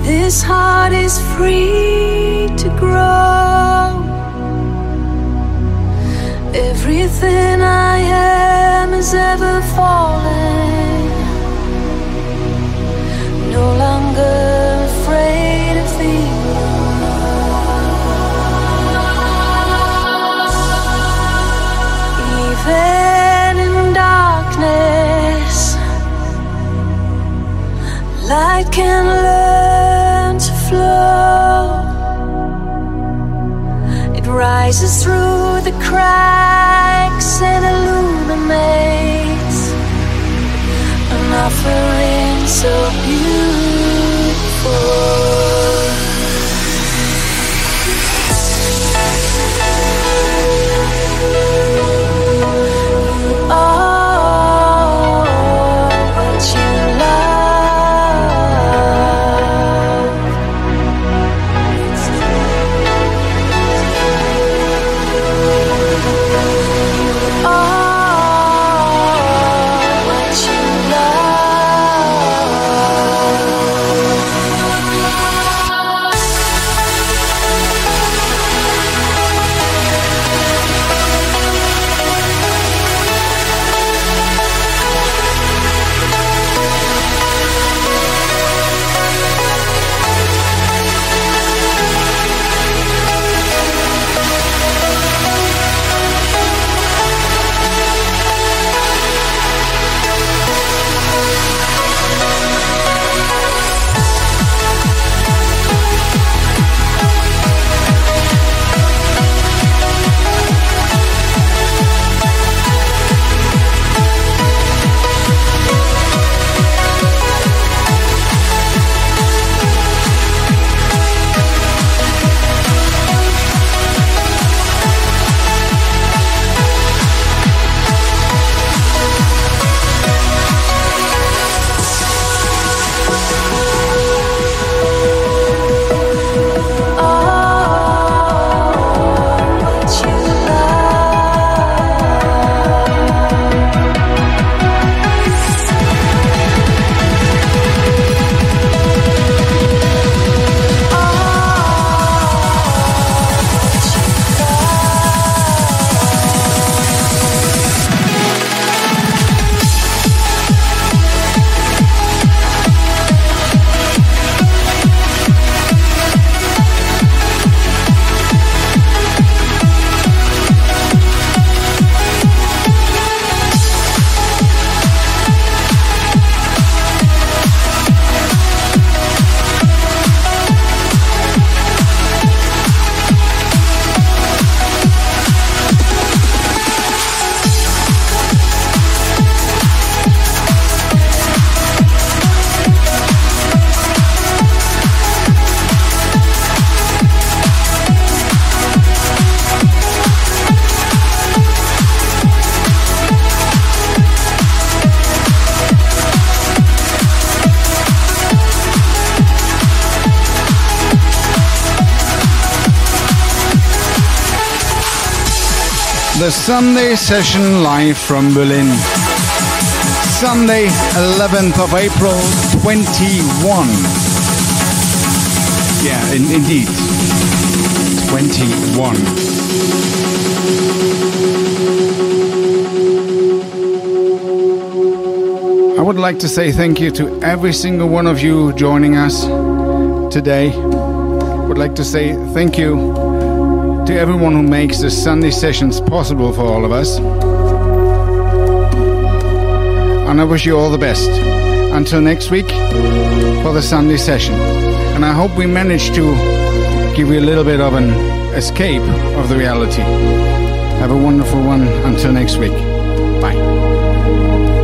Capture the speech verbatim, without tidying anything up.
This heart is free to grow. Everything I am is ever falling. No longer afraid of the unknown. Even in darkness, light can learn to flow. It rises through the cracks and illuminates an offering so beautiful. The Sunday session live from Berlin. Sunday, eleventh of April, twenty-one. Yeah, in, indeed. twenty-one. I would like to say thank you to every single one of you joining us today. I would like to say thank you to everyone who makes the Sunday sessions possible for all of us. And I wish you all the best. Until next week for the Sunday session. And I hope we managed to give you a little bit of an escape of the reality. Have a wonderful one until next week. Bye.